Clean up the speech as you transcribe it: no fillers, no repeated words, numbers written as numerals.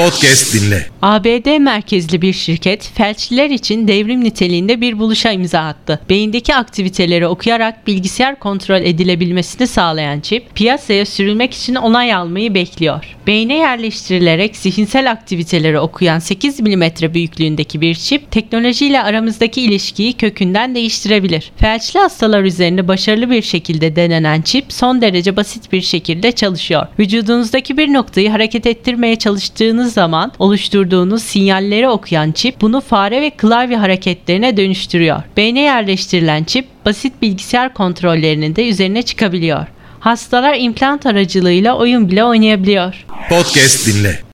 Podcast dinle. ABD merkezli bir şirket, felçliler için devrim niteliğinde bir buluşa imza attı. Beyindeki aktiviteleri okuyarak bilgisayar kontrol edilebilmesini sağlayan çip, piyasaya sürülmek için onay almayı bekliyor. Beyne yerleştirilerek zihinsel aktiviteleri okuyan 8 mm büyüklüğündeki bir çip, teknolojiyle aramızdaki ilişkiyi kökünden değiştirebilir. Felçli hastalar üzerinde başarılı bir şekilde denenen çip, son derece basit bir şekilde çalışıyor. Vücudunuzdaki bir noktayı hareket ettirmeye çalıştığınız zaman oluşturduğunuz sinyalleri okuyan çip bunu fare ve klavye hareketlerine dönüştürüyor. Beyne yerleştirilen çip basit bilgisayar kontrollerinin de üzerine çıkabiliyor. Hastalar implant aracılığıyla oyun bile oynayabiliyor. Podcast dinle.